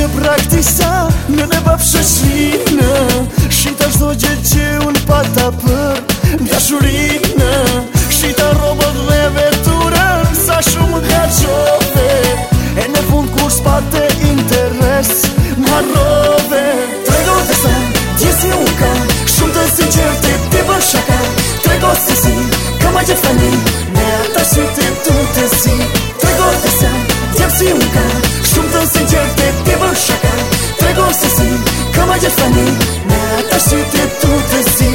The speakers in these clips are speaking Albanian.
praktisa në ne bafshëshinë, shita shdo gjë që unë pata për dashurinë, shita robot dhe veturën, sa shumë gaqove, e në fund kur s'pate interes, m'harrove. Trego dhe sa, djesi unë ka, shumë të sinqerte ti bën shaka, trego se si, ka ma gjithë fani, me ata syte tu të si. Trego dhe sa, djesi unë ka, shumë të sinqerte ti bën shaka, trego se si, ka ma gjithë fani, me ata syte tu të si.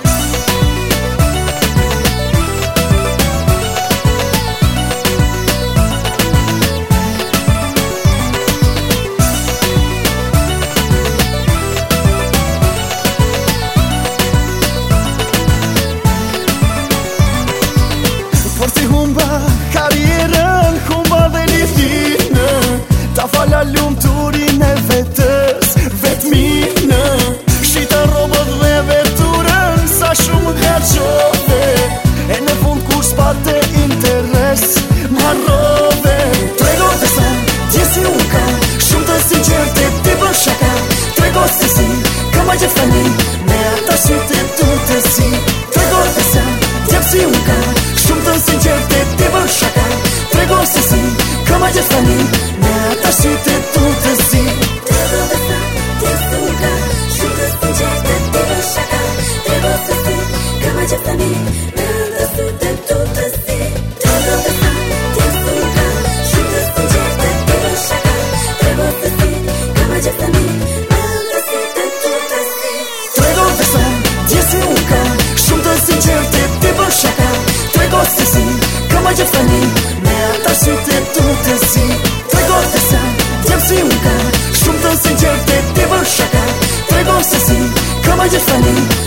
Por si humba karierën, humba dhe lidhinë, ta fala lumëturin e vetës, vetminë, shita robot dhe veturën, sa shumë gaqove, e në fund kur s'pate interes, m'harrove. Trego dhe sa, djesi unë ka, shumë të sinqerte ti bën shaka, trego se si, ka ma gjithë fani, me ata syte tu të si. Trego dhe sa, djesi unë ka, shumë të sinqerte ti bën shaka, trego se si, ka ma gjithë fani, me ata syte tu të si. Trego dhe sa, djesi unë ka, shumë të sinqerte ti bën shaka, trego se si, ka ma gjithë fani, me ata syte tu të si. Trego dhe sa, djesi unë ka, shumë të sinqerte ti bën shaka, trego se si, ka ma gjithë fani, me ata syte tu të si. Trego dhe sa, djesi unë ka, shumë të sinqerte ti bën shaka, trego se si, ka ma gjithë fani, me ata syte tu të si. Trego dhe sa, djesi unë ka, shumë të sinqerte ti bën shaka, trego se si, ka ma gjithë fani,